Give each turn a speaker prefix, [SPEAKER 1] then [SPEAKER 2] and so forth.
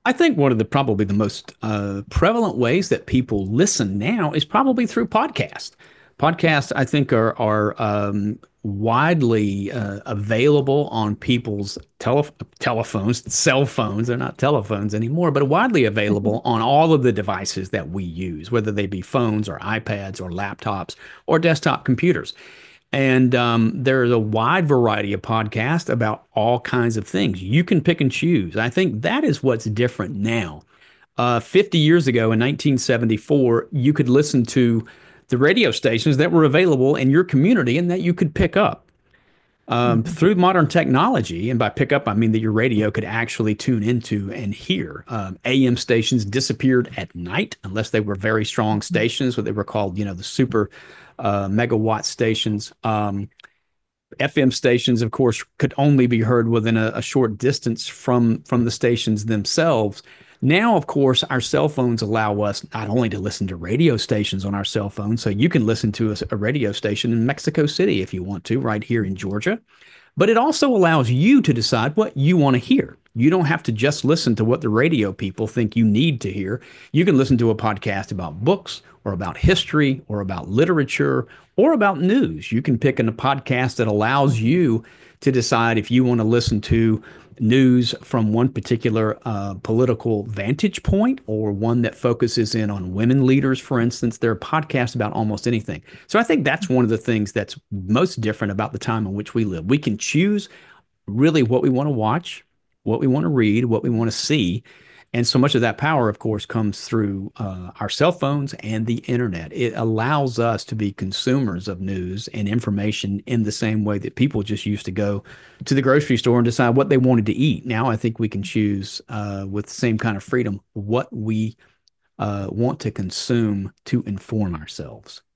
[SPEAKER 1] I think one of the probably the most prevalent ways that people listen now is probably through podcasts. Podcasts, I think, are widely available on people's telephones, cell phones. They're not telephones anymore, but widely available on all of the devices that we use, whether they be phones or iPads or laptops or desktop computers. And there's a wide variety of podcasts about all kinds of things. You can pick and choose. I think that is what's different now. 50 years ago in 1974, you could listen to the radio stations that were available in your community and that you could pick up.
[SPEAKER 2] Mhm.
[SPEAKER 1] Through modern technology, and by pick up, I mean that your radio could actually tune into and hear. AM stations disappeared at night unless they were very strong stations, what they were called, the super megawatt stations. FM stations, of course, could only be heard within a short distance from the stations themselves. Now, of course, our cell phones allow us not only to listen to radio stations on our cell phone, so you can listen to a radio station in Mexico City if you want to, right here in Georgia. But it also allows you to decide what you want to hear. You don't have to just listen to what the radio people think you need to hear. You can listen to a podcast about books or about history or about literature or about news. You can pick in a podcast that allows you to decide if you want to listen to news from one particular political vantage point or one that focuses in on women leaders, for instance. There are podcasts about almost anything. So I think that's one of the things that's most different about the time in which we live. We can choose really what we want to watch, what we want to read, what we want to see. And so much of that power, of course, comes through our cell phones and the internet. It allows us to be consumers of news and information in the same way that people just used to go to the grocery store and decide what they wanted to eat. Now I think we can choose with the same kind of freedom what we want to consume to inform ourselves.